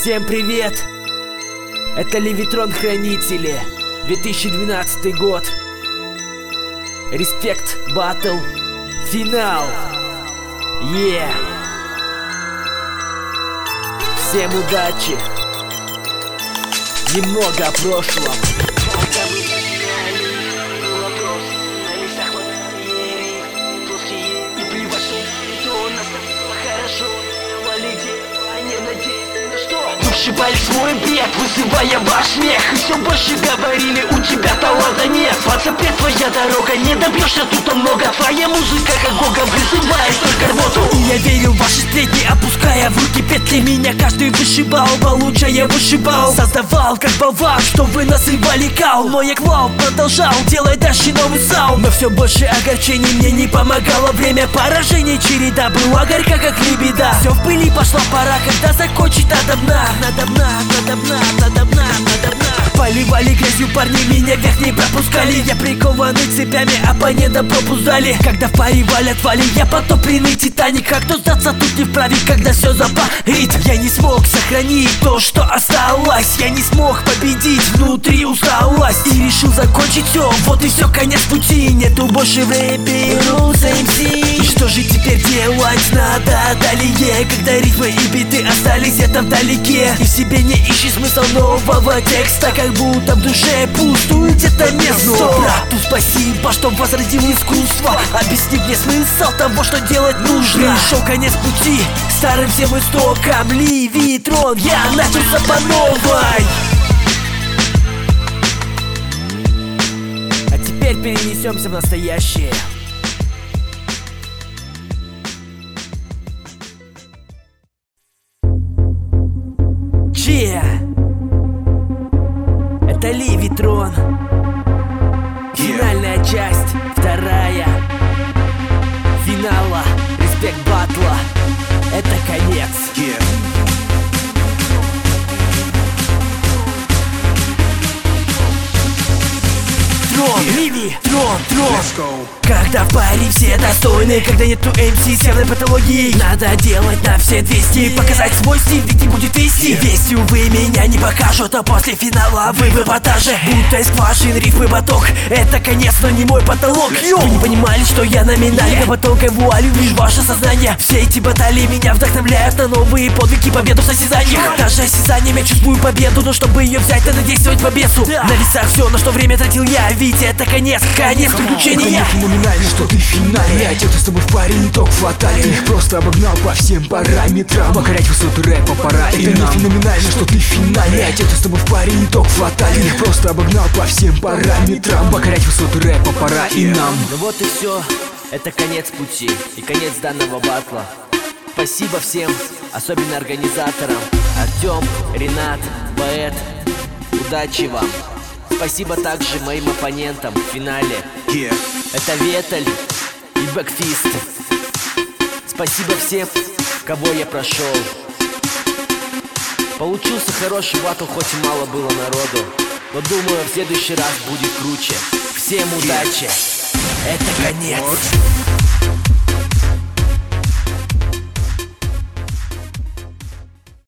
Всем привет! Это Левитрон Хранители, 2012 год. Респект, батл, финал. Всем удачи. Немного о прошлом. Вышибали свой бред, вызывая ваш смех. И все больше говорили, у тебя таланта нет. Под запрет твоя дорога, не добьешься тут много. Твоя музыка как Бога вызывает только рвоту. И я верил в ваши сплетни, опуская в руки петли. Меня каждый вышибал, получая вышибал. Создавал как болван, что вы называли кал. Но я квал продолжал, делая дальше новый саунд. Но все больше огорчений мне не помогало время поражений. Череда была горька как лебеда. Все в пыли, пошла пора, когда закончить надо дна. Надо дна. Поливали грязью парни, меня вверх не пропускали. Я прикованный цепями, оппонентам пропуск дали. Когда в паре валят вали, я потопленный Титаник. А кто сдаться тут не вправе, когда все запарит. Я не смог сохранить то, что осталось. Я не смог победить, внутри усталость. И решил закончить все, вот и все, конец пути. Нету больше в рэпе Руса МС. И что же теперь делать надо далее, когда рифмы и биты остались где-то вдалеке. И в себе не ищи смысл нового текста, как будто в душе пустует где-то место. Брату спасибо, что возродил искусство, объяснив мне смысл того, что делать нужно. Пришел конец пути, старым всем истокам. Левитрон, я начался по новой. А теперь перенесемся в настоящее. Это Левитрон. Финальная часть, вторая. Финала, респект батла. Это конец. Трон. Когда в паре все достойны, когда нету МС с явной патологией, надо делать на все 200, показать свой стиль, ведь не будет вести. Если вы меня не покажут, то после финала вы в эпатаже. Будто сквашен рифмы поток, это конец, но не мой потолок. Вы не понимали, что я номинально под тонкой вуалью лишь ваше сознание. Все эти баталии меня вдохновляют на новые подвиги, победу в состязаниях. Даже осязанием я чувствую победу, но чтобы ее взять, надо действовать по бесу. На весах все, на что время тратил я, ведь это конец приключения. Феноменально, что ты финальный. Где-то с тобой в паре итог фатальный. Ты их просто обогнал по всем параметрам. Покорять высоту рэпа пора и нам. Это не феноменально, что ты финальный. Где-то с тобой в паре итог фатальный. Ты их просто обогнал по всем параметрам. Покорять высоту рэпа пора и нам. Ну вот и все, это конец пути и конец данного батла. Спасибо всем, особенно организаторам. Артем, Ренат, Поэт, удачи вам. Спасибо также моим оппонентам в финале. Это Веталь и Бэкфист. Спасибо всем, кого я прошел. Получился хороший батл, хоть и мало было народу, но думаю, в следующий раз будет круче. Всем удачи. Это конец.